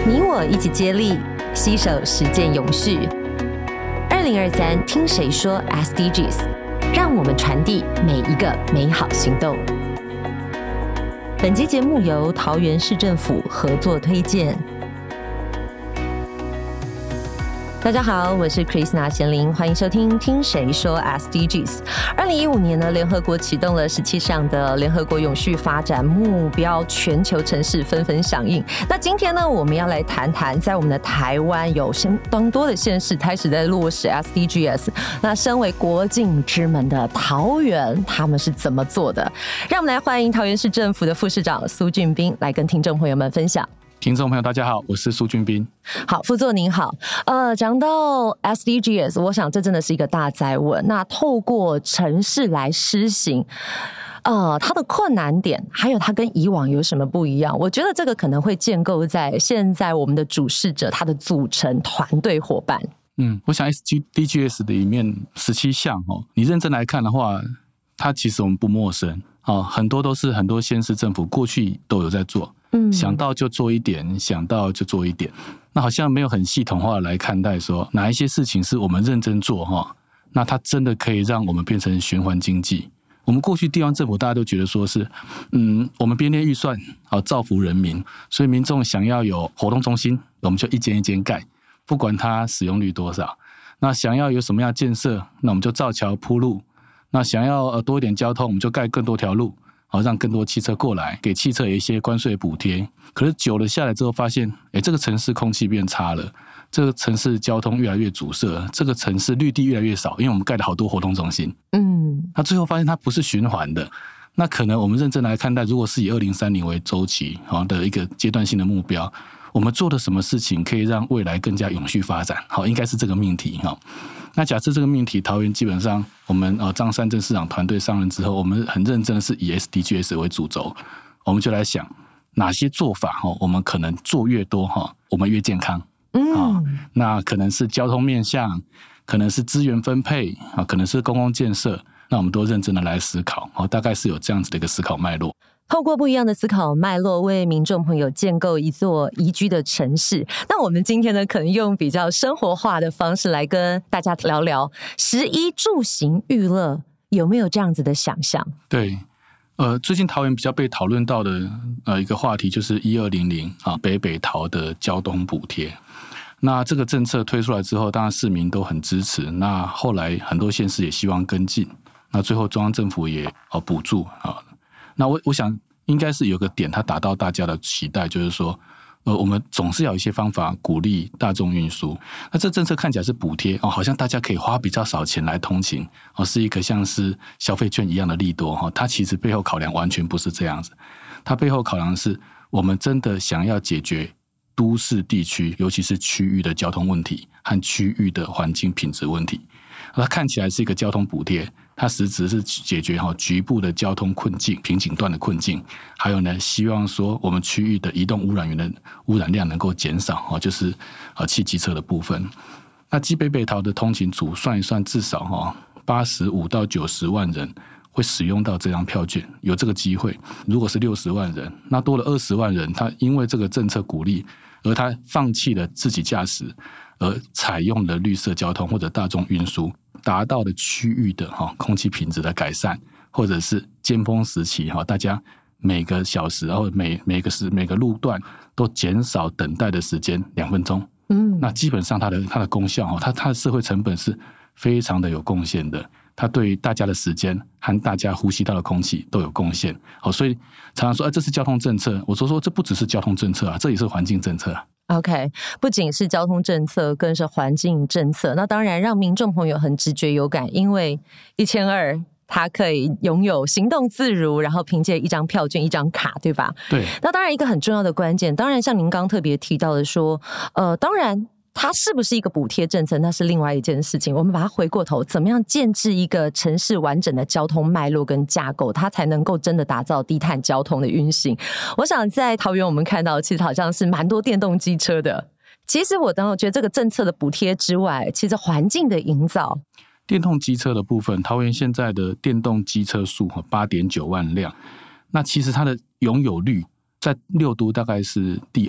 你我一起接力，携手实践永续。2023听谁说 SDGs， 让我们传递每一个美好行动。本期节目由桃园市政府合作推荐。大家好，我是 Christina 贤玲，欢迎收听听谁说 SDGs。2015年呢，联合国启动了17项的联合国永续发展目标，全球城市纷纷响应。那今天呢，我们要来谈谈，在我们的台湾有相当多的县市开始在落实 SDGs。那身为国境之门的桃园，他们是怎么做的？让我们来欢迎桃园市政府的副市长苏俊彬来跟听众朋友们分享。 听众朋友大家好，我是苏俊彬。 好，副座您好。讲到 SDGs， 我想这真的是一个大哉问。那透过城市来施行，它的困难点，还有它跟以往有什么不一样？我觉得这个可能会建构在现在我们的主事者他的组成团队伙伴。 我想 SDGs 的里面17项你认真来看的话，它其实我们不陌生很多都是很多县市政府过去都有在做。想到就做一点，想到就做一点，那好像没有很系统化来看待说哪一些事情是我们认真做那它真的可以让我们变成循环经济。我们过去地方政府大家都觉得说是我们编列预算造福人民，所以民众想要有活动中心，我们就一间一间盖，不管它使用率多少。那想要有什么样的建设，那我们就造桥铺路。那想要多一点交通，我们就盖更多条路，让更多汽车过来，给汽车有一些关税补贴。可是久了下来之后发现这个城市空气变差了，这个城市交通越来越阻塞，这个城市绿地越来越少，因为我们盖了好多活动中心。那最后发现它不是循环的。那可能我们认真来看待，如果是以2030为周期的一个阶段性的目标，我们做的什么事情可以让未来更加永续发展，应该是这个命题。那假设这个命题，桃园基本上我们张善政市长团队上任之后，我们很认真的是以 SDGs 为主轴，我们就来想哪些做法我们可能做越多我们越健康。那可能是交通面向，可能是资源分配可能是公共建设，那我们都认真的来思考大概是有这样子的一个思考脉络。 透过不一样的思考脉络，为民众朋友建构一座宜居的城市。那我们今天呢，可能用比较生活化的方式来跟大家聊聊11住行娱乐，有没有这样子的想象？ 对，最近桃园比较被讨论到的一个话题就是1200北桃的交通补贴。那这个政策推出来之后，当然市民都很支持。那后来很多县市也希望跟进，那最后中央政府也补助那我想应该是有个点，它达到大家的期待，就是说，我们总是要有一些方法鼓励大众运输。那这政策看起来是补贴好像大家可以花比较少钱来通勤是一个像是消费券一样的利多它其实背后考量完全不是这样子。它背后考量是我们真的想要解决都市地区，尤其是区域的交通问题和区域的环境品质问题。它看起来是一个交通补贴，它实质是解决局部的交通困境、瓶颈段的困境，还有呢，希望说我们区域的移动污染源的污染量能够减少就是汽机车的部分。那基北桃的通勤族算一算，至少85到90万人会使用到这张票券，有这个机会。如果是60万人，那多了20万人，他因为这个政策鼓励，而他放弃了自己驾驶，而采用了绿色交通或者大众运输，达到了区域的空气品质的改善，或者是尖峰时期大家每个小时然后每个路段都减少等待的时间2分钟。那基本上它的功效它的社会成本是非常的有贡献的，它对于大家的时间和大家呼吸到的空气都有贡献。所以常常说这是交通政策，我说这不只是交通政策这也是环境政策 OK， 不仅是交通政策，更是环境政策。那当然让民众朋友很直觉有感，因为1200他可以拥有行动自如，然后凭借一张票券、一张卡，对吧？ 对。 那当然一个很重要的关键，当然像您刚特别提到的说，当然它是不是一个补贴政策，那是另外一件事情。我们把它回过头，怎么样建制一个城市完整的交通脉络跟架构，它才能够真的打造低碳交通的运行。我想在桃园我们看到其实好像是蛮多电动机车的。其实我当时觉得这个政策的补贴之外，其实环境的营造， 电动机车的部分，桃园现在的电动机车数 8.9万辆，那其实它的拥有率在6都大概是第2。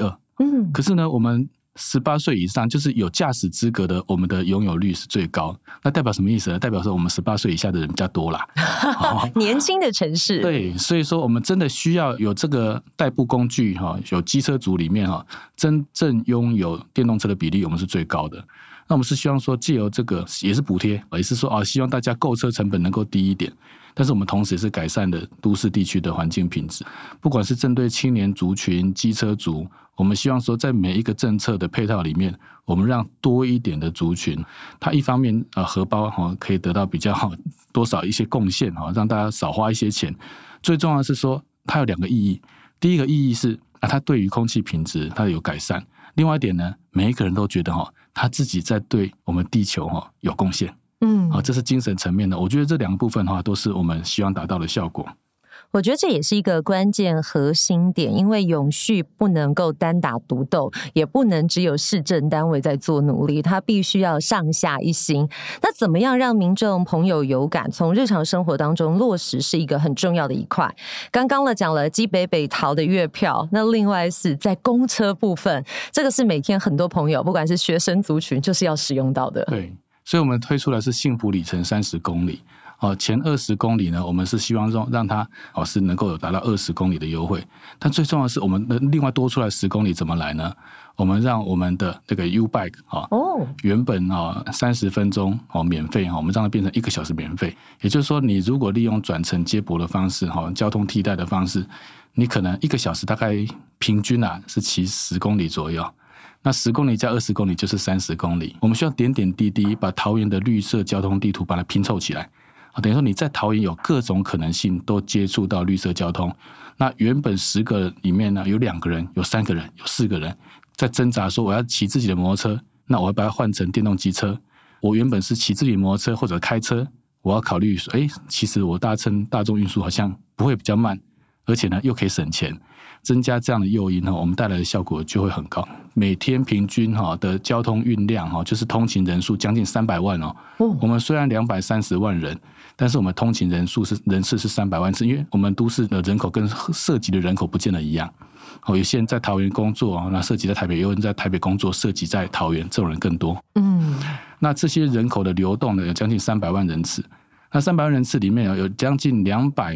可是呢，我们18岁以上就是有驾驶资格的，我们的拥有率是最高。那代表什么意思呢？代表说我们18岁以下的人比较多啦。 年轻的城市。 对，所以说我们真的需要有这个代步工具，有机车族里面真正拥有电动车的比例我们是最高的。那我们是希望说藉由这个也是补贴，也是说希望大家购车成本能够低一点，但是我们同时也是改善了都市地区的环境品质，不管是针对青年族群、机车族，我们希望说在每一个政策的配套里面，我们让多一点的族群，它一方面荷包可以得到比较多少一些贡献，让大家少花一些钱。最重要的是说它有2个意义，第一个意义是它对于空气品质它有改善，另外一点呢，每一个人都觉得他自己在对我们地球有贡献。这是精神层面的。我觉得这2个部分的话，都是我们希望达到的效果。 我觉得这也是一个关键核心点，因为永续不能够单打独斗，也不能只有市政单位在做努力，它必须要上下一心。那怎么样让民众朋友有感，从日常生活当中落实，是一个很重要的一块。刚刚讲了基北北桃的月票，那另外是在公车部分，这个是每天很多朋友不管是学生族群就是要使用到的。 对，所以我们推出来是幸福里程30公里。前20公里呢，我们是希望让它是能够有达到20公里的优惠。但最重要的是，我们另外多出来10公里怎么来呢？我们让我们的这个 U-Bike 原本30分钟免费，我们让它变成1个小时免费。也就是说，你如果利用转乘接驳的方式，交通替代的方式，你可能1个小时大概平均是骑10公里左右。那10公里加20公里就是30公里。我们需要点点滴滴把桃园的绿色交通地图把它拼凑起来。等于说你在桃园有各种可能性都接触到绿色交通。那原本10个里面呢，有2个人、有3个人、有4个人在挣扎说我要骑自己的摩托车，那我要把它换成电动机车。我原本是骑自己的摩托车或者开车，我要考虑说其实我搭乘大众运输好像不会比较慢，而且呢又可以省钱。增加这样的诱因，我们带来的效果就会很高。每天平均的交通运量，就是通勤人数将近300万。我们虽然230万人，但是我们通勤人次是300万次，因为我们都市的人口跟涉及的人口不见得一样。有些人在桃园工作，那涉及在台北；有人在台北工作，涉及在桃园，这种人更多。那这些人口的流动呢，有将近300万人次。那300万人次里面有将近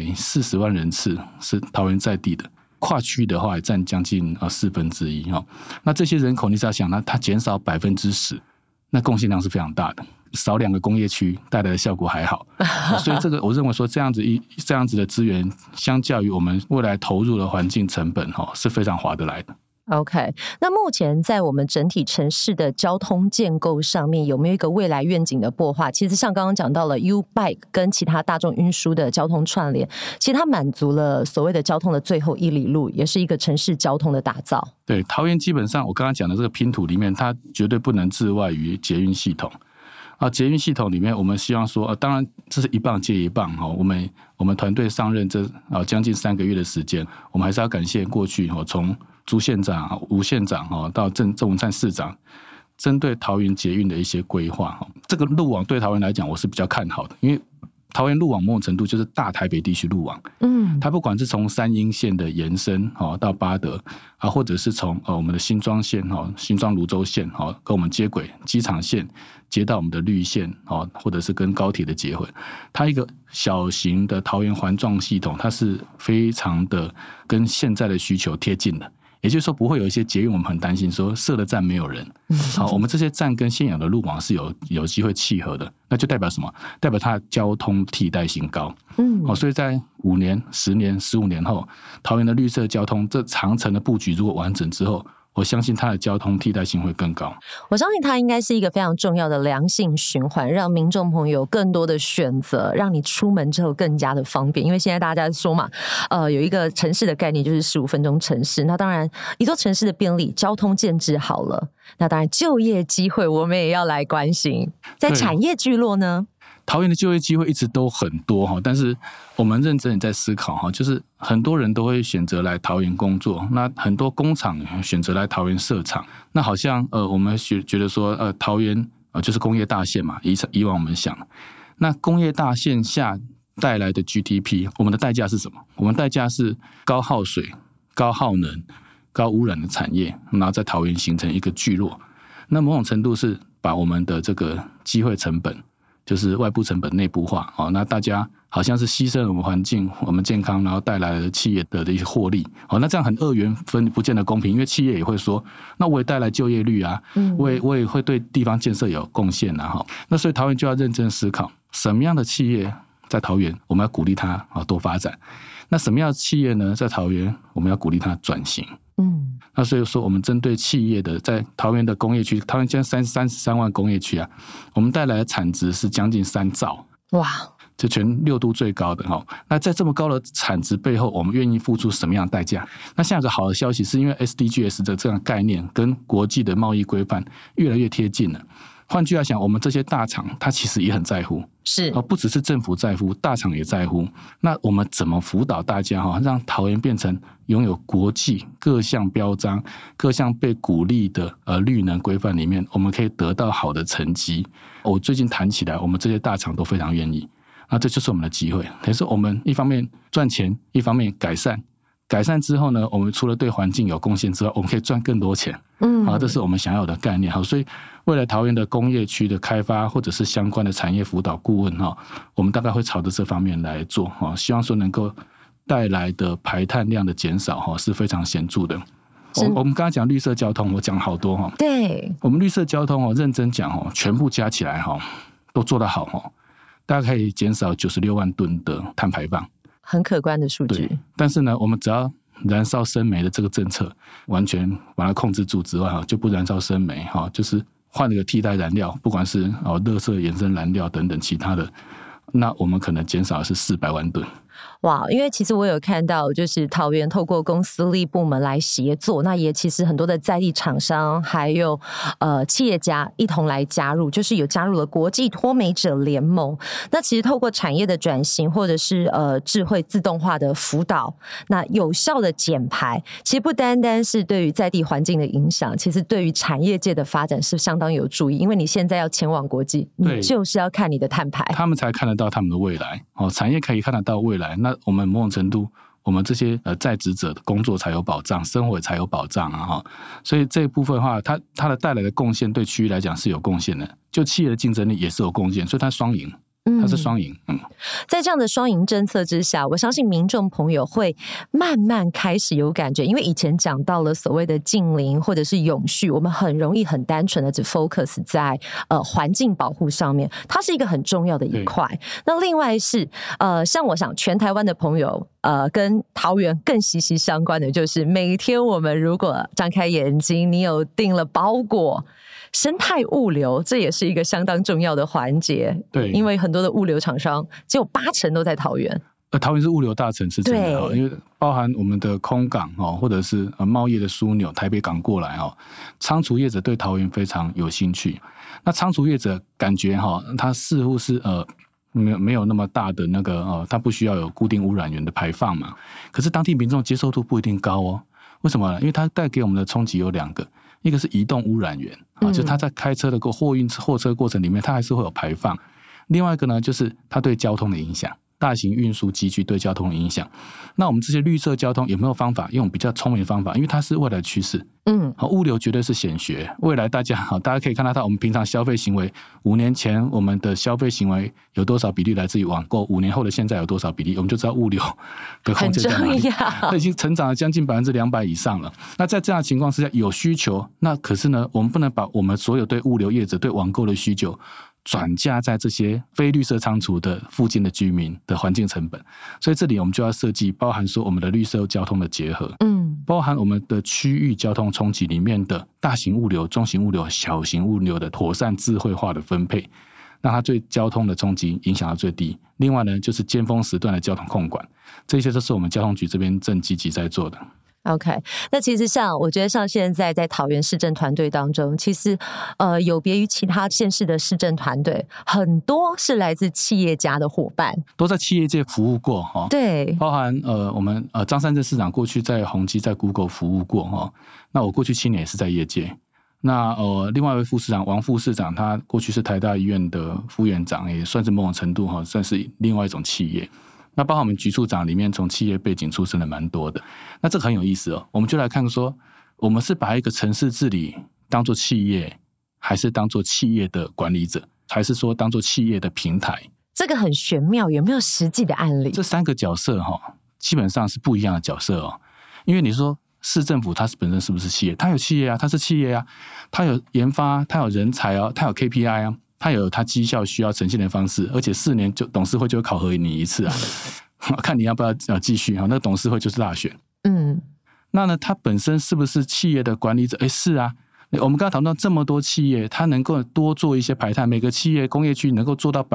240万人次是桃园在地的。跨区的话也占将近1/4。那这些人口你只要想，那它减少10%，那贡献量是非常大的。少2个工业区带来的效果还好。所以这个我认为说这样子的资源，相较于我们未来投入的环境成本是非常划得来的。 OK， 那目前在我们整体城市的交通建构上面，有没有一个未来愿景的擘画？其实像刚刚讲到了 U-Bike 跟其他大众运输的交通串联，其实它满足了所谓的交通的最后1里路，也是一个城市交通的打造。 对，桃园基本上我刚刚讲的这个拼图里面，它绝对不能置外于捷运系统。捷运系统里面，我们希望说，当然这是一棒接一棒。我们团队上任这将近3个月的时间，我们还是要感谢过去从朱县长、吴县长到郑文灿市长，针对桃园捷运的一些规划。这个路网对桃园来讲，我是比较看好的，因为桃园路网某种程度就是大台北地区路网。它不管是从三鶯线的延伸到八德或者是从我们的新庄线新庄芦洲线跟我们接轨，机场线接到我们的绿线或者是跟高铁的结合，它一个小型的桃园环状系统，它是非常的跟现在的需求贴近的。也就是说，不会有一些捷运我们很担心说设了站没有人。我们这些站跟现有的路网是有机会契合的，那就代表什么？代表它的交通替代性高。所以在5年、10年、15年后，桃园的绿色交通这长程的布局如果完整之后，我相信它的交通替代性会更高。 我相信它应该是一个非常重要的良性循环，让民众朋友有更多的选择，让你出门之后更加的方便。因为现在大家说嘛，有一个城市的概念就是15分钟城市。那当然，一座城市的便利，交通建制好了，那当然就业机会我们也要来关心。在产业聚落呢？ 桃园的就业机会一直都很多，但是我们认真也在思考，就是很多人都会选择来桃园工作，那很多工厂选择来桃园设厂，那好像我们觉得说桃园就是工业大县嘛，以往我们想，那工业大县下带来的 GDP， 我们的代价是什么？我们代价是高耗水、高耗能、 高污染的产业，然后在桃园形成一个聚落。那某种程度是把我们的这个机会成本，就是外部成本内部化，那大家好像是牺牲了我们环境、我们健康，然后带来了企业的一些获利。那这样很二元分，不见得公平，因为企业也会说，那我也带来就业率啊，我也会对地方建设有贡献啊。那所以桃园就要认真思考，什么样的企业在桃园我们要鼓励它多发展，那什么样的企业呢，在桃园我们要鼓励它转型。那所以说我们针对企业的在桃园的工业区，桃园现在33万工业区啊，我们带来的产值是将近3兆，哇，这全6都最高的。那在这么高的产值背后，我们愿意付出什么样的代价？那现在有个好的消息是，因为 SDGs 的这样概念跟国际的贸易规范越来越贴近了。换句话讲，我们这些大厂它其实也很在乎， 是不只是政府在乎，大厂也在乎。那我们怎么辅导大家让桃园变成拥有国际各项标章、各项被鼓励的绿能规范里面，我们可以得到好的成绩？我最近谈起来，我们这些大厂都非常愿意。那这就是我们的机会，等于是我们一方面赚钱，一方面改善之后呢，我们除了对环境有贡献之外，我们可以赚更多钱。这是我们想要的概念。所以未来桃园的工业区的开发或者是相关的产业辅导顾问，我们大概会朝着这方面来做，希望说能够带来的排碳量的减少是非常显著的。我们刚才讲绿色交通，我讲好多。 对， 我们绿色交通认真讲全部加起来都做得好，大概可以减少96万吨的碳排放，很可观的数据。 但是呢，我们只要燃烧生煤的这个政策完全把它控制住之外，就不燃烧生煤，就是换了个替代燃料，不管是垃圾衍生燃料等等其他的，那我们可能减少的是400万吨。 哇，因为其实我有看到，就是桃园透过公私立部门来协作，那也其实很多的在地厂商还有企业家一同来加入，就是有加入了国际脱煤者联盟。那其实透过产业的转型，或者是智慧自动化的辅导，那有效的减排，其实不单单是对于在地环境的影响，其实对于产业界的发展是相当有助益。因为你现在要前往国际，你就是要看你的碳排，他们才看得到他们的未来。产业可以看得到未来，那我们某种程度，我们这些在职者的工作才有保障，生活才有保障啊！所以这一部分的话，它的带来的贡献对区域来讲是有贡献的，就企业的竞争力也是有贡献，所以它双赢。它是双赢。在这样的双赢政策之下，我相信民众朋友会慢慢开始有感觉，因为以前讲到了所谓的净零或者是永续，我们很容易很单纯的只 focus 在环境保护上面，它是一个很重要的一块。那另外是像我想全台湾的朋友跟桃园更息息相关的就是每天我们如果张开眼睛，你有订了包裹，生态物流这也是一个相当重要的环节。对，因为很多的物流厂商只有80%都在桃园。桃园是物流大城市，真的，因为包含我们的空港或者是贸易的枢纽，台北港过来仓储业者对桃园非常有兴趣。那仓储业者感觉他似乎是没有那么大的那个他不需要有固定污染源的排放嘛。可是当地民众接受度不一定高哦。为什么呢？因为它带给我们的冲击有2个，一个是移动污染源就是它在开车的货车过程里面，它还是会有排放。另外一个呢，就是它对交通的影响，大型运输机具对交通的影响。那我们这些绿色交通有没有方法用比较聪明的方法？因为它是未来的趋势。物流绝对是显学。未来大家可以看到我们平常消费行为，5年前我们的消费行为有多少比例来自于网购，5年后的现在有多少比例，我们就知道物流的空间在哪里。它已经成长了将近200%以上了。那在这样的情况之下，有需求，那可是呢，我们不能把我们所有对物流业者对网购的需求转嫁在这些非绿色仓储的附近的居民的环境成本。所以这里我们就要设计包含说我们的绿色交通的结合，包含我们的区域交通冲击里面的大型物流、中型物流、小型物流的妥善智慧化的分配，让它对交通的冲击影响到最低。另外呢，就是尖峰时段的交通控管，这些都是我们交通局这边正积极在做的。OK， 那其实我觉得像现在在桃园市政团队当中，其实有别于其他县市的市政团队，很多是来自企业家的伙伴，都在企业界服务过对，包含我们张善政市长过去在宏基在 Google 服务过那我过去7年也是在业界。那另外一位副市长王副市长，他过去是台大医院的副院长，也算是某种程度算是另外一种企业。 那包括我们局处长里面从企业背景出身的蛮多的，那这个很有意思哦。我们就来看说，我们是把一个城市治理当作企业，还是当作企业的管理者，还是说当作企业的平台？ 这个很玄妙，有没有实际的案例？ 这3个角色基本上是不一样的角色哦。因为你说市政府它本身是不是企业？它有企业啊，它是企业啊，它有研发，它有人才啊，它有 KPI 啊，它有它绩效需要呈现的方式，而且4年就董事会就会考核你一次啊，看你要不要继续啊。那董事会就是大选。那呢，它本身是不是企业的管理者？是啊。我们刚才讨论到这么多企业，它能够多做一些排碳，每个企业工业区能够做到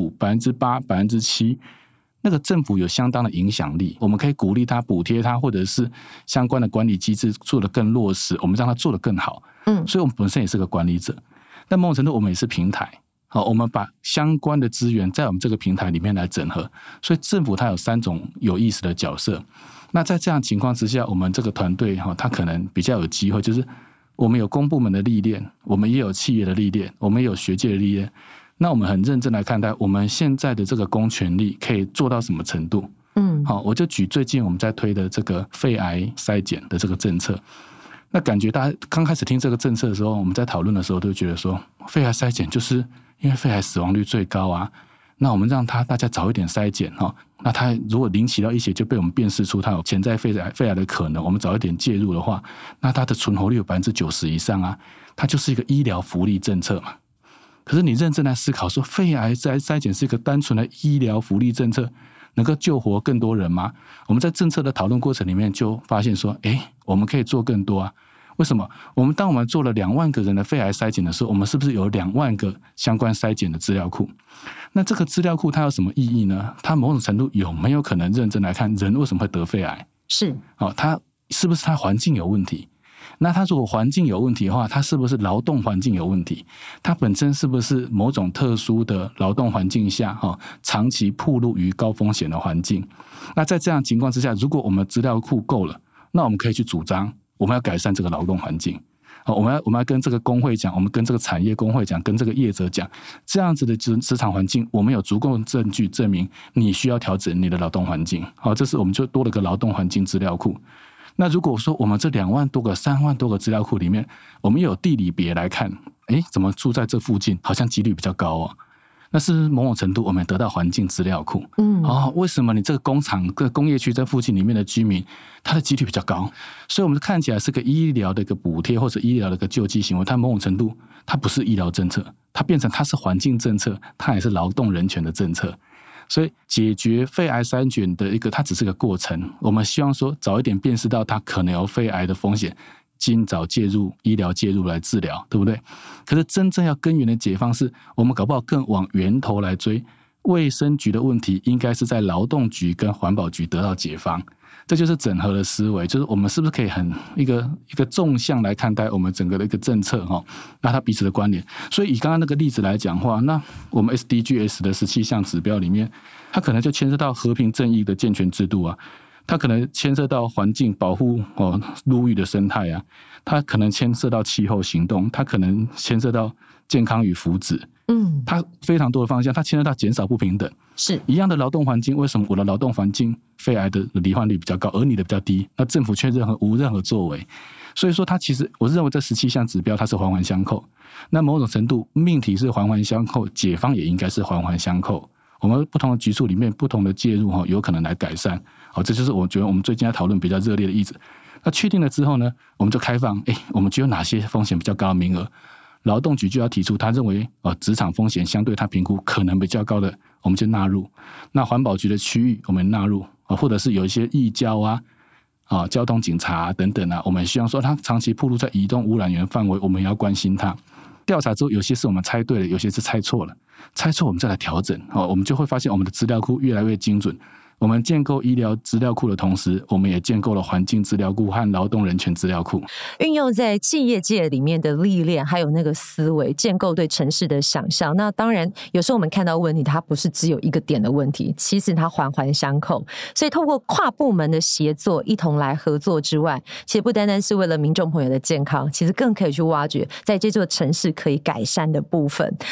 5%、8%、7%，那个政府有相当的影响力，我们可以鼓励他、补贴他，或者是相关的管理机制做得更落实，我们让他做得更好。所以我们本身也是个管理者，但某种程度我们也是平台。我们把相关的资源在我们这个平台里面来整合，所以政府它有3种有意思的角色。那在这样情况之下，我们这个团队它可能比较有机会，就是我们有公部门的历练，我们也有企业的历练，我们也有学界的历练。那我们很认真来看待我们现在的这个公权力可以做到什么程度。我就举最近我们在推的这个肺癌筛检的这个政策。那感觉大家刚开始听这个政策的时候，我们在讨论的时候都觉得说，肺癌筛检就是因为肺癌死亡率最高啊，那我们让大家早一点筛检，那他如果临期到一些就被我们辨识出他有潜在肺癌的可能，我们早一点介入的话，那他的存活率有 90% 以上啊，它就是一个医疗福利政策嘛。可是你认真来思考说，肺癌筛检是一个单纯的医疗福利政策，能够救活更多人吗？我们在政策的讨论过程里面就发现说，我们可以做更多啊。为什么？当我们做了2万个人的肺癌筛检的时候，我们是不是有2万个相关筛检的资料库？那这个资料库它有什么意义呢？它某种程度有没有可能认真来看人为什么会得肺癌？是它是不是它环境有问题？那它如果环境有问题的话，它是不是劳动环境有问题？它本身是不是某种特殊的劳动环境下长期暴露于高风险的环境？那在这样的情况之下，如果我们资料库够了，那我们可以去主张我们要改善这个劳动环境。我们要跟这个工会讲，我们跟这个产业工会讲，跟这个业者讲，这样子的职场环境，我们有足够的证据证明你需要调整你的劳动环境。这是我们就多了个劳动环境资料库。那如果说我们这2万多个、3万多个资料库里面，我们有地理别来看，怎么住在这附近好像几率比较高哦？那是不是某种程度我们得到环境资料库？为什么你这个工厂、这个工业区在附近里面的居民，他的几率比较高？所以我们看起来是个医疗的一个补贴或者医疗的一个救济行为，它某种程度它不是医疗政策，它变成它是环境政策，它也是劳动人权的政策。所以解决肺癌筛检的一个，它只是个过程。我们希望说早一点辨识到它可能有肺癌的风险，尽早介入医疗介入来治疗，对不对？可是真正要根源的解放是，我们搞不好更往源头来追。卫生局的问题应该是在劳动局跟环保局得到解放，这就是整合的思维，就是我们是不是可以很一个纵向来看待我们整个的一个政策那它彼此的关联。所以以刚刚那个例子来讲话，那我们 SDGs 的17项指标里面，它可能就牵涉到和平正义的健全制度啊，它可能牵涉到环境保护陆域的生态啊，它可能牵涉到气候行动，它可能牵涉到健康与福祉。它非常多的方向，它牵涉到减少不平等。是一样的劳动环境，为什么我的劳动环境肺癌的罹患率比较高，而你的比较低？那政府却无任何作为。所以说，它其实我认为这17项指标它是环环相扣。那某种程度命题是环环相扣，解方也应该是环环相扣。我们不同的局处里面不同的介入有可能来改善。这就是我觉得我们最近在讨论比较热烈的意思。那确定了之后呢，我们就开放，我们就有哪些风险比较高的名额？劳动局就要提出他认为职场风险相对他评估可能比较高的，我们就纳入。那环保局的区域我们纳入，或者是有一些义交交通警察等等我们希望说他长期暴露在移动污染源范围，我们也要关心他。调查之后有些是我们猜对了，有些是猜错了，猜错我们再来调整，我们就会发现我们的资料库越来越精准。我们建构医疗资料库的同时，我们也建构了环境资料库和劳动人权资料库， 运用在企业界里面的历练，还有那个思维，建构对城市的想象。那当然有时候我们看到问题，它不是只有一个点的问题，其实它环环相扣。所以透过跨部门的协作，一同来合作之外，其实不单单是为了民众朋友的健康，其实更可以去挖掘在这座城市可以改善的部分。那刚刚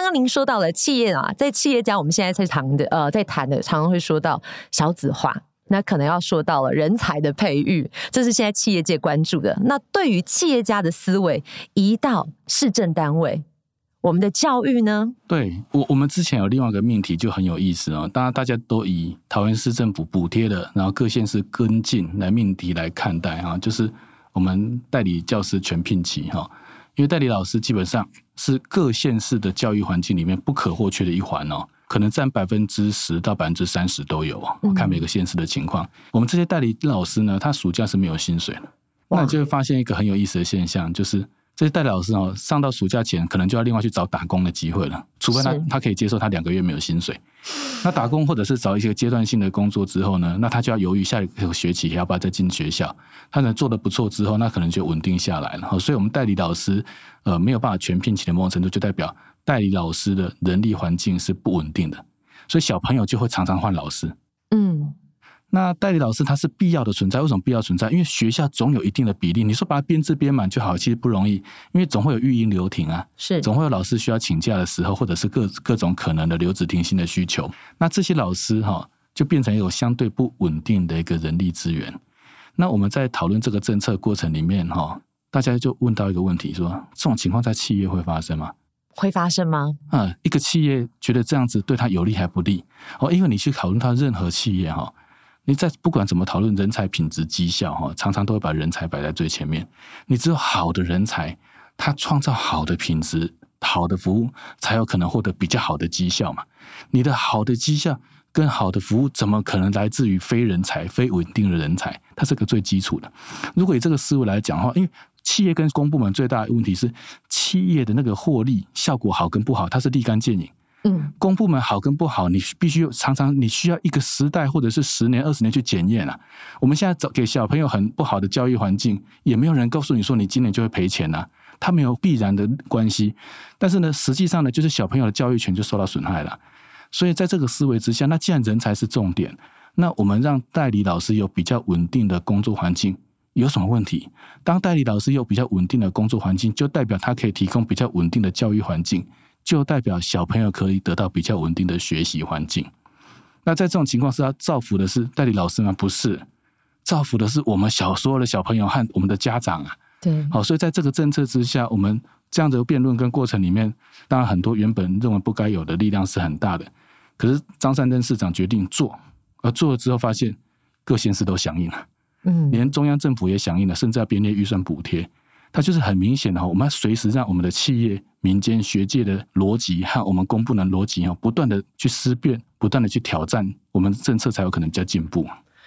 刚您说到了企业啊，在企业家我们现在在谈的常常会说到少子化，那可能要说到了人才的培育，这是现在企业界关注的。那对于企业家的思维移到市政单位，我们的教育呢？ 对，我们之前有另外一个命题就很有意思哦，当然大家都以桃园市政府补贴的，然后各县市跟进来命题来看待哈，就是我们代理教师全聘期哈，因为代理老师基本上是各县市的教育环境里面不可或缺的一环哦，可能占10%到30%都有哦，看每个县市的情况。我们这些代理老师呢，他暑假是没有薪水的，那你就会发现一个很有意思的现象，就是这些代理老师哦，上到暑假前可能就要另外去找打工的机会了，除非他可以接受他2个月没有薪水。那打工或者是找一些阶段性的工作之后呢，那他就要犹豫下一个学期要不要再进学校。他能做得不错之后，那可能就稳定下来了。所以我们代理老师没有办法全聘期的某种程度，就代表代理老师的人力环境是不稳定的，所以小朋友就会常常换老师。那代理老师他是必要的存在，为什么必要存在？因为学校总有一定的比例，你说把它编制编满就好，其实不容易，因为总会有育婴留停啊，是总会有老师需要请假的时候，或者是各种可能的留职停薪的需求。那这些老师就变成有相对不稳定的一个人力资源。那我们在讨论这个政策过程里面大家就问到一个问题，说这种情况在企业会发生吗？ 会发生吗？ 一个企业觉得这样子对他有利还不利因为你去讨论到任何企业你在不管怎么讨论人才品质绩效常常都会把人才摆在最前面。你只有好的人才，他创造好的品质、好的服务，才有可能获得比较好的绩效嘛。你的好的绩效跟好的服务怎么可能来自于非人才、非稳定的人才？它是个最基础的。如果以这个思维来讲的话，因为企业跟公部门最大的问题是，企业的那个获利效果好跟不好，它是立竿见影。公部门好跟不好，你必须常常你需要一个时代或者是10年、20年去检验啊。我们现在给小朋友很不好的教育环境，也没有人告诉你说你今年就会赔钱啊，它没有必然的关系。但是呢，实际上呢，就是小朋友的教育权就受到损害了。所以在这个思维之下，那既然人才是重点，那我们让代理老师有比较稳定的工作环境有什么问题？当代理老师有比较稳定的工作环境，就代表他可以提供比较稳定的教育环境，就代表小朋友可以得到比较稳定的学习环境。那在这种情况下，造福的是代理老师吗？不是，造福的是我们所有的小朋友和我们的家长啊。 对， 好，所以在这个政策之下，我们这样的辩论跟过程里面，当然很多原本认为不该有的力量是很大的。可是张善政市长决定做，而做了之后发现各县市都响应了，连中央政府也响应了，甚至要编列预算补贴。它就是很明显的，我们要随时让我们的企业、民间、学界的逻辑和我们公部门的逻辑不断的去思辨，不断的去挑战，我们政策才有可能比较进步。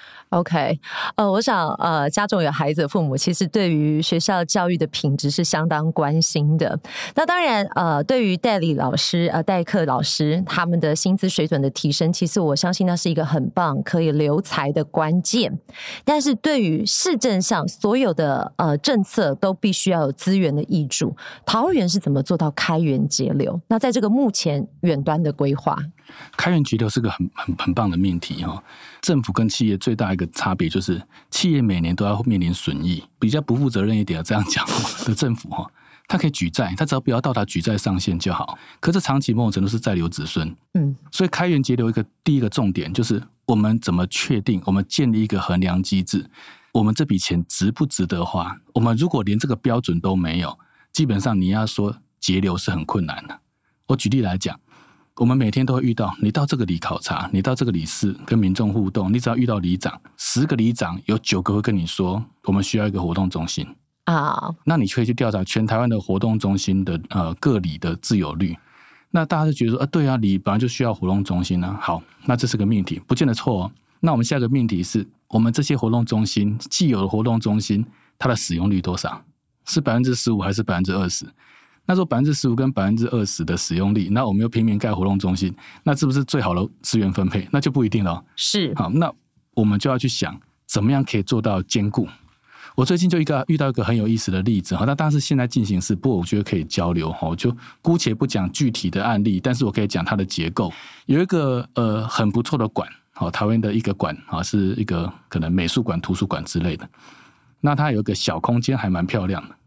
OK， 我想家中有孩子的父母其实对于学校教育的品质是相当关心的。那当然对于代理老师代课老师他们的薪资水准的提升，其实我相信那是一个很棒可以留才的关键。但是对于市政上所有的政策都必须要有资源的挹注，桃园是怎么做到开源节流？那在这个目前远端的规划， 开源节流是个很棒的命题政府跟企业最大一个差别就是企业每年都要面临损益，比较不负责任一点的这样讲的政府它可以举债，它只要不要到达举债上限就好。可是长期某种程度是在留子孙，所以开源节流第一个重点就是我们怎么确定，我们建立一个衡量机制，我们这笔钱值不值得花。我们如果连这个标准都没有，基本上你要说节流是很困难的。我举例来讲，我们每天都会遇到，你到这个里考察，你到这个里市跟民众互动，你只要遇到里长，10个里长有9个会跟你说我们需要一个活动中心那你可以去调查全台湾的活动中心的各里的自有率。那大家就觉得说对啊，里本来就需要活动中心啊。好，那这是个命题，不见得错那我们下一个命题是，我们这些活动中心既有的活动中心，它的使用率多少？是 15% 还是 20%？那说 15% 跟 20% 的使用率，那我们又拼命盖活动中心，那是不是最好的资源分配？那就不一定了。 是。 好，那我们就要去想怎么样可以做到兼顾。我最近就遇到一个很有意思的例子，那当然是现在进行式，不过我觉得可以交流，我就姑且不讲具体的案例，但是我可以讲它的结构。有一个很不错的馆，台湾的一个馆，是一个可能美术馆、图书馆之类的。那它有一个小空间还蛮漂亮的，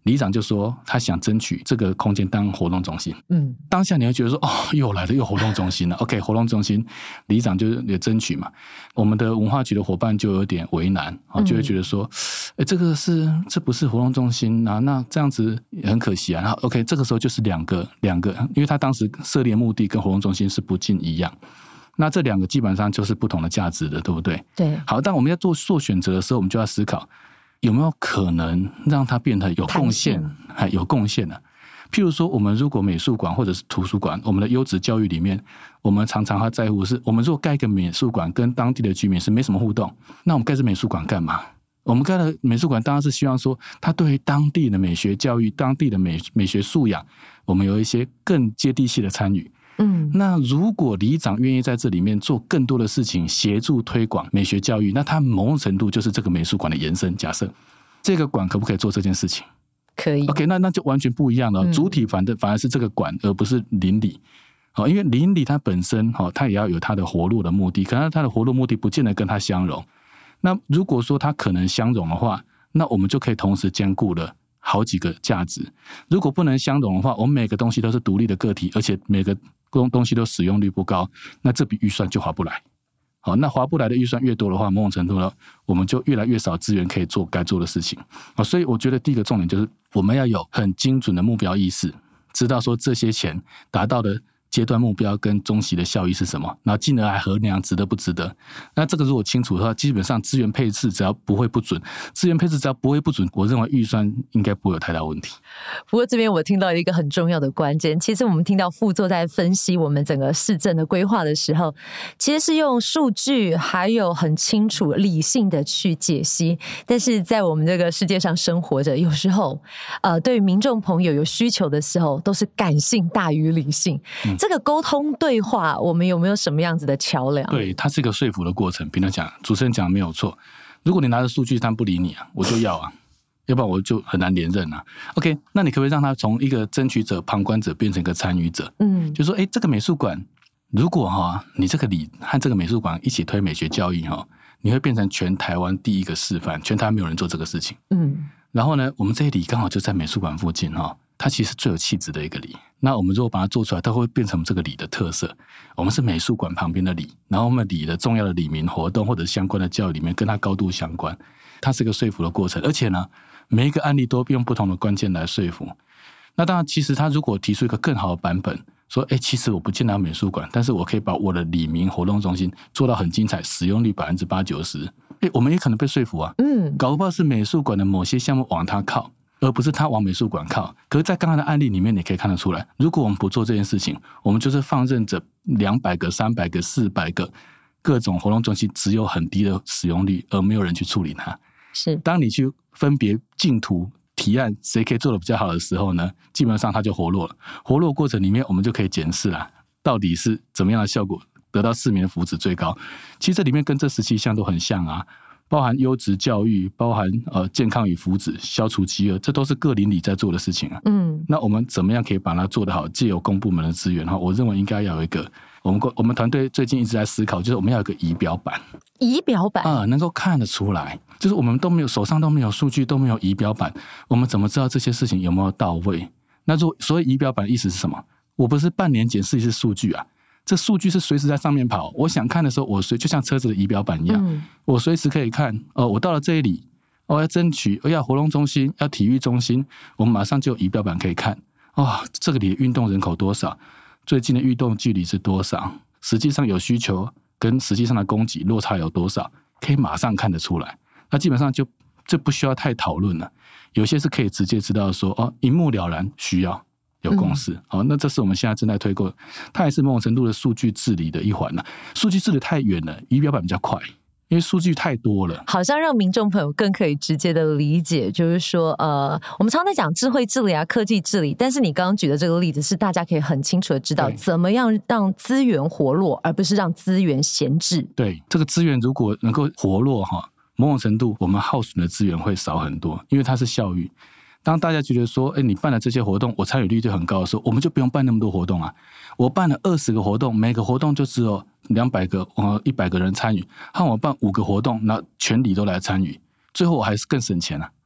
里长就说他想争取这个空间当活动中心。当下你会觉得说又来了，又活动中心了。OK， 活动中心里长就也争取嘛，我们的文化局的伙伴就有点为难，就会觉得说这不是活动中心啊，那这样子也很可惜啊。然后 OK， 这个时候就是两个，因为他当时设立的目的跟活动中心是不尽一样，那这两个基本上就是不同的价值的，对不对？ 对。 好，但我们在做选择的时候，我们就要思考有没有可能让它变得有贡献，有贡献的。譬如说，我们如果美术馆或者是图书馆，我们的优质教育里面，我们常常会在乎的是，我们如果盖一个美术馆跟当地的居民是没什么互动，那我们盖这美术馆干嘛？我们盖的美术馆当然是希望说，它对于当地的美学教育、当地的美学素养，我们有一些更接地气的参与。那如果里长愿意在这里面做更多的事情，协助推广美学教育，那他某种程度就是这个美术馆的延伸。假设这个馆可不可以做这件事情？ 可以。 OK， 那就完全不一样了。主体反而是这个馆，而不是邻里。因为邻里它本身它也要有它的活络的目的，可是它的活络目的不见得跟它相容。那如果说它可能相容的话，那我们就可以同时兼顾了好几个价值。如果不能相容的话，我们每个东西都是独立的个体，而且每个东西都使用率不高，那这笔预算就划不来。好，那划不来的预算越多的话，某种程度呢，我们就越来越少资源可以做该做的事情。所以我觉得第一个重点就是我们要有很精准的目标意识，知道说这些钱达到的阶段目标跟中期的效益是什么，然后进而还衡量值得不值得。那这个如果清楚的话，基本上资源配置只要不会不准，我认为预算应该不会有太大问题。 不过这边我听到一个很重要的关键，其实我们听到副座在分析我们整个市政的规划的时候，其实是用数据还有很清楚理性的去解析，但是在我们这个世界上生活着，有时候对于民众朋友有需求的时候，都是感性大于理性。这个沟通对话，我们有没有什么样子的桥梁？ 对，它是一个说服的过程。平常讲，主持人讲没有错。如果你拿着数据，他不理你啊，我就要啊，要不然我就很难连任啊。OK， 那你可不可以让他从一个争取者、旁观者变成一个参与者？就说，这个美术馆，如果你这个里和这个美术馆一起推美学教育你会变成全台湾第一个示范，全台湾没有人做这个事情。然后呢，我们这些里刚好就在美术馆附近它其实最有气质的一个里。那我们如果把它做出来，它会变成这个里的特色。我们是美术馆旁边的里，然后我们里的重要的里民活动或者相关的教育里面跟它高度相关。它是一个说服的过程，而且呢，每一个案例都用不同的关键来说服。那当然，其实他如果提出一个更好的版本，说其实我不见得要美术馆，但是我可以把我的里民活动中心做到很精彩，使用率80%-90%，我们也可能被说服啊。搞不好是美术馆的某些项目往它靠，而不是他往美术馆靠。可是在刚刚的案例里面，你可以看得出来，如果我们不做这件事情，我们就是放任着200个、300个、400个各种活动中心只有很低的使用率，而没有人去处理它。 是， 当你去分别竞图提案谁可以做得比较好的时候呢，基本上它就活络了。活络过程里面，我们就可以检视啦，到底是怎么样的效果得到市民的福祉最高。其实这里面跟这17项都很像啊，包含优质教育，包含健康与福祉，消除饥饿，这都是各邻里在做的事情啊。那我们怎么样可以把它做得好？藉由公部门的资源，我认为应该要有一个，我们团队最近一直在思考，就是我们要有一个仪表板。 仪表板能够看得出来，就是我们都没有手上都没有数据，都没有仪表板，我们怎么知道这些事情有没有到位？那所谓仪表板的意思是什么？我不是半年检视一次数据啊，这数据是随时在上面跑。我想看的时候，就像车子的仪表板一样，我随时可以看。我到了这里，要争取，要活动中心，要体育中心，我们马上就有仪表板可以看。这个里的运动人口多少？最近的运动距离是多少？实际上有需求跟实际上的供给落差有多少？可以马上看得出来。那基本上就这不需要太讨论了，有些是可以直接知道说一目了然，需要有共识。那这是我们现在正在推过，它也是某种程度的数据治理的一环。数据治理太远了，仪表板比较快，因为数据太多了， 好像让民众朋友更可以直接的理解，就是说我们常在讲智慧治理啊、科技治理，但是你刚刚举的这个例子是大家可以很清楚的知道怎么样让资源活络，而不是让资源闲置。 对，这个资源如果能够活络某种程度我们耗损的资源会少很多，因为它是效益。当大家觉得说你办了这些活动我参与率就很高的时候，我们就不用办那么多活动啊。我办了20个活动，每个活动就只有200个100个人参与，和我办5个活动，那全里都来参与，最后我还是更省钱啊。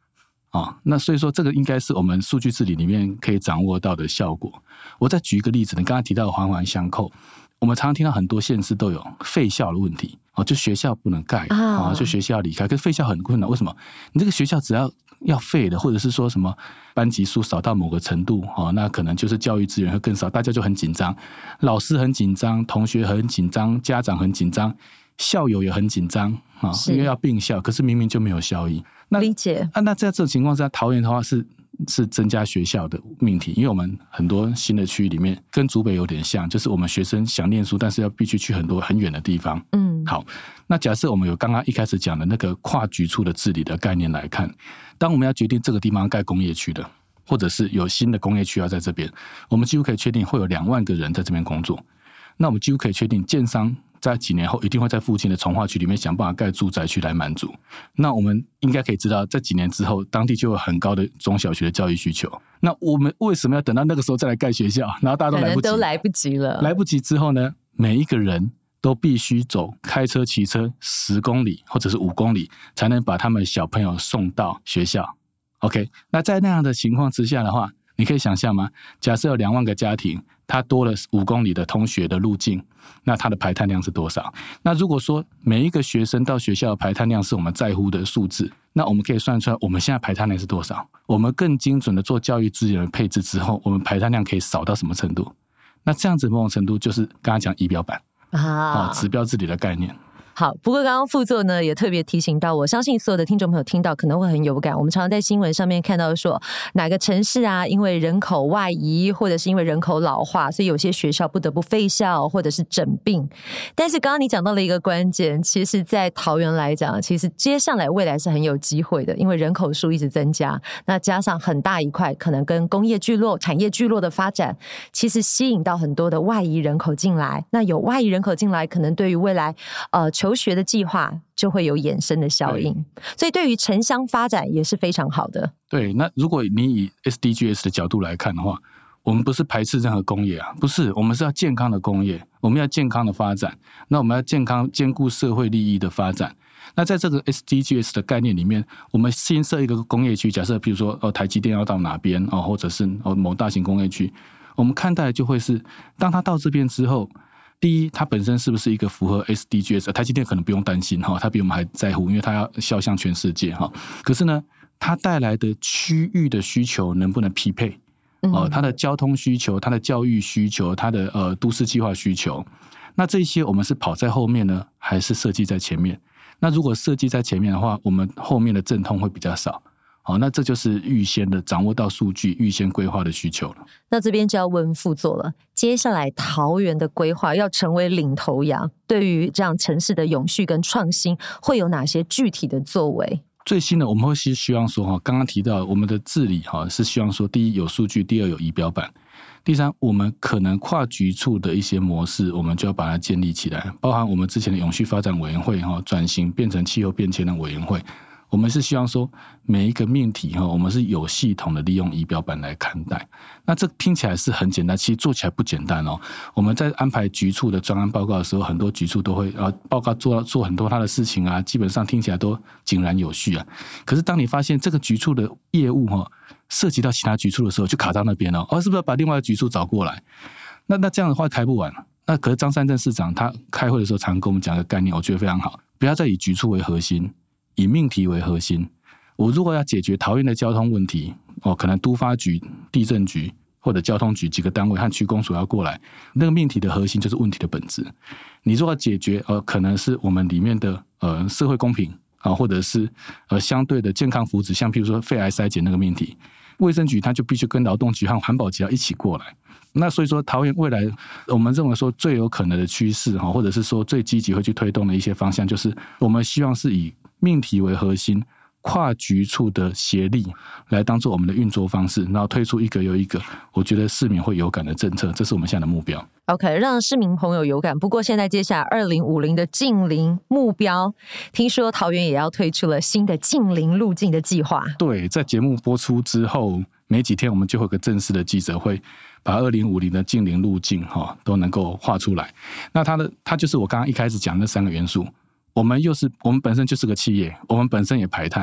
那所以说这个应该是我们数据治理里面可以掌握到的效果。我再举一个例子，你刚才提到的环环相扣，我们常常听到很多县市都有废校的问题，就学校不能盖，就学校要离开，可是废校很困难，为什么？你这个学校只要废的，或者是说什么班级数少到某个程度，那可能就是教育资源会更少，大家就很紧张，老师很紧张，同学很紧张，家长很紧张，校友也很紧张，因为要并校，可是明明就没有效益。 理解。 那在这种情况下，桃园的话是增加学校的命题，因为我们很多新的区域里面跟竹北有点像，就是我们学生想念书，但是要必须去很多很远的地方。好，那假设我们有刚刚一开始讲的那个跨局处的治理的概念来看，当我们要决定这个地方盖工业区的，或者是有新的工业区要在这边，我们几乎可以确定会有2万个人在这边工作，那我们几乎可以确定建商在几年后一定会在附近的从化区里面想办法盖住宅区来满足。那我们应该可以知道，在几年之后，当地就有很高的中小学的教育需求。那我们为什么要等到那个时候再来盖学校？然后大家都来不及， 可能都来不及了。来不及之后呢，每一个人都必须开车骑车10公里或者是5公里，才能把他们小朋友送到学校。OK， 那在那样的情况之下的话，你可以想象吗？假设有2万个家庭，它多了5公里的通学的路径，那它的排碳量是多少？那如果说每一个学生到学校的排碳量是我们在乎的数字，那我们可以算出来我们现在排碳量是多少。我们更精准的做教育资源的配置之后，我们排碳量可以少到什么程度？那这样子某种程度就是刚刚讲仪表板指标治理的概念。 好，不过刚刚副座呢也特别提醒到，我相信所有的听众朋友听到可能会很有感。我们常常在新闻上面看到说，哪个城市啊，因为人口外移或者是因为人口老化，所以有些学校不得不废校或者是整并。但是刚刚你讲到了一个关键，其实在桃园来讲，其实接下来未来是很有机会的，因为人口数一直增加，那加上很大一块可能跟工业聚落、产业聚落的发展，其实吸引到很多的外移人口进来。那有外移人口进来，可能对于未来求学的计划就会有衍生的效应，所以对于城乡发展也是非常好的。对， 那如果你以 SDGs 的角度来看的话，我们不是排斥任何工业啊，不是，我们是要健康的工业，我们要健康的发展，那我们要健康兼顾社会利益的发展。那在这个 SDGs 的概念里面，我们新设一个工业区，假设比如说台积电要到哪边，或者是某大型工业区，我们看待的就会是，当它到这边之后，第一，它本身是不是一个符合 SDGs？ 台积电可能不用担心，它比我们还在乎，因为它要销向全世界。可是呢，它带来的区域的需求能不能匹配？它的交通需求、它的教育需求、它的都市计划需求，那这些我们是跑在后面呢，还是设计在前面？那如果设计在前面的话，我们后面的阵痛会比较少。那这就是预先的掌握到数据、预先规划的需求了。 那这边就要问副座了，接下来桃园的规划要成为领头羊，对于这样城市的永续跟创新会有哪些具体的作为？ 最新的我们会希望说，刚刚提到我们的治理是希望说，第一有数据，第二有仪表板，第三我们可能跨局处的一些模式，我们就要把它建立起来，包含我们之前的永续发展委员会转型变成气候变迁的委员会。我们是希望说每一个命题我们是有系统的利用仪表板来看待。那这听起来是很简单，其实做起来不简单哦。我们在安排局处的专案报告的时候，很多局处都会报告做很多他的事情啊，基本上听起来都井然有序啊。可是当你发现这个局处的业务涉及到其他局处的时候，就卡到那边了。是不是要把另外的局处找过来？那这样的话开不完。那可是张善政市长他开会的时候常跟我们讲一个概念，我觉得非常好，不要再以局处为核心，以命题为核心。我如果要解决桃园的交通问题，可能都发局、地震局或者交通局几个单位和区公所要过来，那个命题的核心就是问题的本质。你如果要解决可能是我们里面的社会公平或者是相对的健康福祉，像譬如说肺癌筛检那个命题，卫生局它就必须跟劳动局和环保局要一起过来。那所以说桃园未来我们认为说最有可能的趋势，或者是说最积极会去推动的一些方向，就是我们希望是以命题为核心，跨局处的协力来当做我们的运作方式，然后推出一个又一个我觉得市民会有感的政策，这是我们现在的目标。 OK， 让市民朋友有感。不过现在接下来2050的净零目标，听说桃园也要推出了新的净零路径的计划。 对，在节目播出之后没几天，我们就会有个正式的记者会，把2050的净零路径都能够画出来。那它就是我刚刚一开始讲的那3个元素。我们本身就是个企业，我们本身也排碳，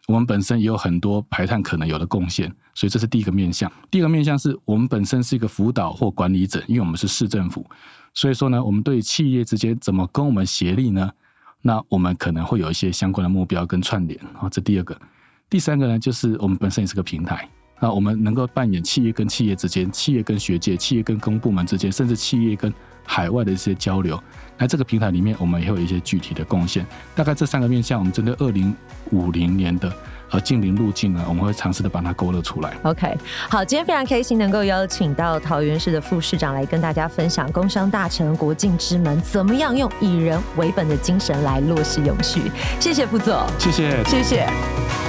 我们本身也有很多排碳可能有的贡献，所以这是第一个面向。第二个面向是我们本身是一个辅导或管理者，因为我们是市政府，所以说呢，我们对企业之间怎么跟我们协力呢？那我们可能会有一些相关的目标跟串联，这第二个。第三个呢，就是我们本身也是个平台，我们能够扮演企业跟企业之间、企业跟学界、企业跟公部门之间，甚至企业跟海外的一些交流。那这个平台里面，我们也会有一些具体的贡献。大概这3个面向，我们针对2050年的净零路径呢，我们会尝试的把它勾勒出来。 OK， 好，今天非常开心能够邀请到桃园市的副市长来跟大家分享工商大城国境之门怎么样用以人为本的精神来落实永续。谢谢副座， 谢谢。